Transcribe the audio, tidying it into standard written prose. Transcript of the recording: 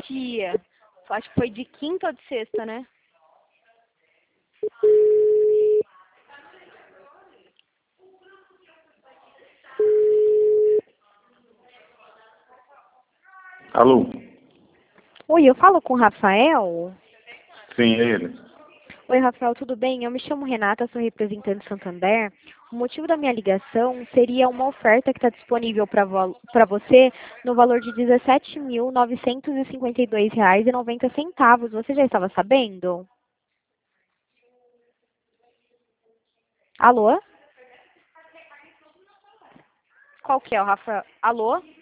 dia. Acho que foi de quinta ou de sexta, né? Alô? Oi, eu falo com o Rafael? Sim, é ele. Oi, Rafael, tudo bem? Eu me chamo Renata, sou representante do Santander. O motivo da minha ligação seria uma oferta que está disponível para você no valor de R$ 17.952,90. Você já estava sabendo? Alô? Qual que é o Rafael? Alô?